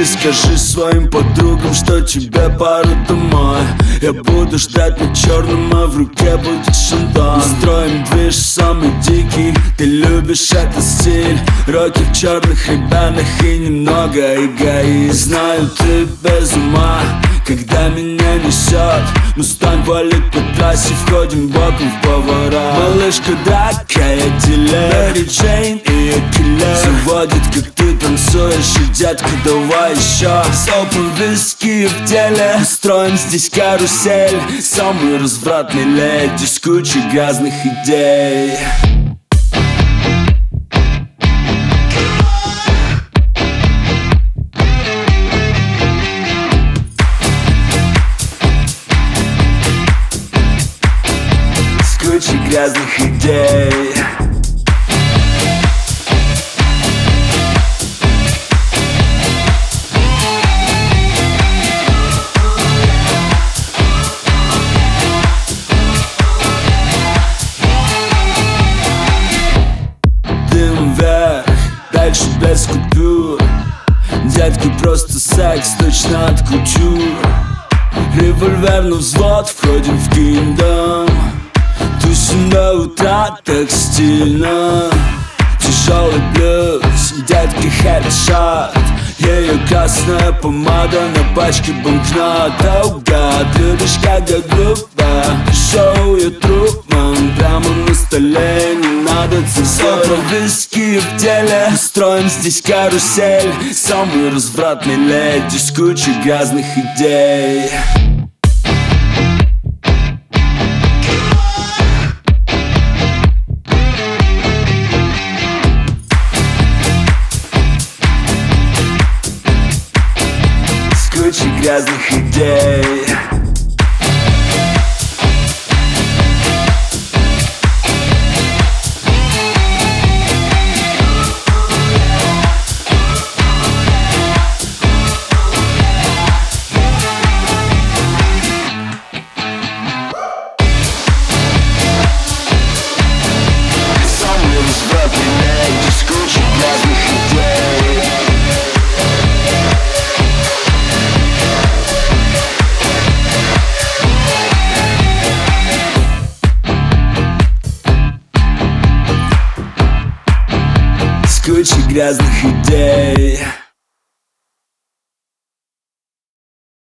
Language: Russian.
Ты скажи своим подругам, что тебе пора домой. Я буду ждать на черном, а в руке будет шандон. Устроим движ самый дикий, ты любишь этот стиль. Роки в черных ребятах и немного эгоист. Знаю, ты без ума, когда меня несет. Мустанг валит по трассе, входим боком в повара. Малышка такая дилер, Мэри Джейн и Акиле. Заводит, как ты танцуешь, и детка, давай еще. Сопом виски в деле, устроим здесь карусель. Самый развратный леди с кучей грязных идей. Куча грязных идей. Дым вверх, дальше без купюр. Детки, просто секс, точно от кутюр. Револьвер на взвод, входим в киндом. Тусим до утра, так стильно. Тяжелый блюз, детки хедшот. Ее красная помада на пачке банкнот. Oh God, любишь, когда грубо. Шоу я Труман, прямо на столе, не надо цензуры. Про виски в деле, устроим здесь карусель. Самый развратный леди с кучей грязных идей. Куча грязных идей. Самый развратный леди с кучей грязных идей. Куча грязных идей.